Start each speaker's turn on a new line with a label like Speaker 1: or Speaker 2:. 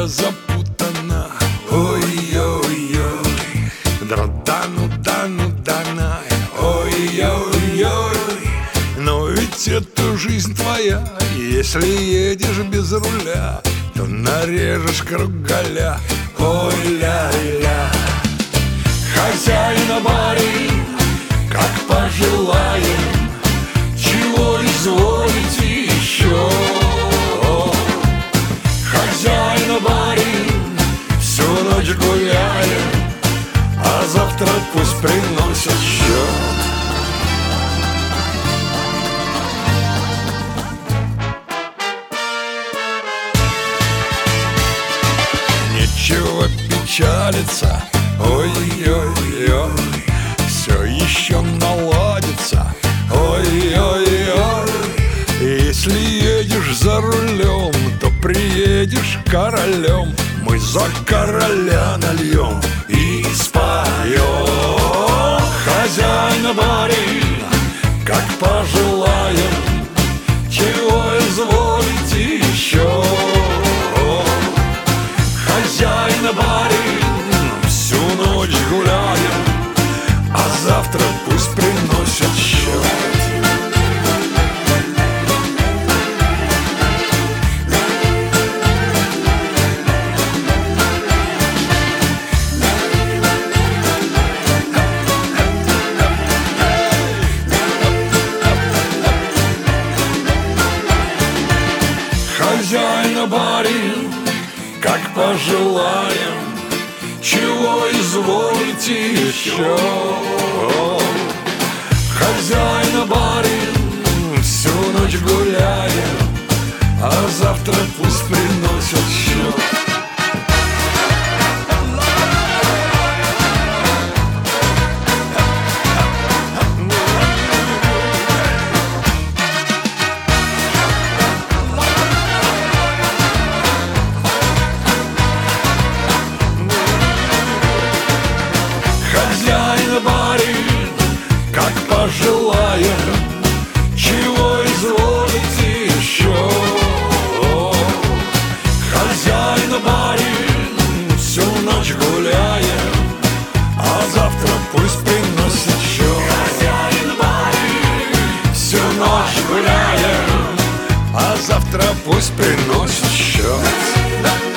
Speaker 1: запутана. Ой-ой-ой, дана, ой-ой-ой. Но ведь это жизнь твоя, если едешь без руля, то нарежешь кругаля. Ой-ля-ля. Хозяина барин, как пожелаем, чего изволите еще? Хозяина барин, всю ночь гуляем, а завтра пусть приносят счет. Нечего печалиться, ой-ой-ой, все еще наладится, ой-ой-ой. Если едешь за рулем, то приедешь королем. Мы за короля нальем и споем. Хозяина барин, как пожелаем, чего изволите еще? Хозяина барин, всю ночь гуляем, а завтра пусть приносят счет. Хозяина барин, как пожелаем, чего изволите еще? Хозяина барин, всю ночь гуляем, а завтра пусть приносят счет. Хозяина барин, как пожелаем, чего изволите еще? Хозяина барин, всю ночь гуляем, а завтра пусть приносит счет. Хозяина барин, всю ночь гуляем, а завтра пусть приносит счет.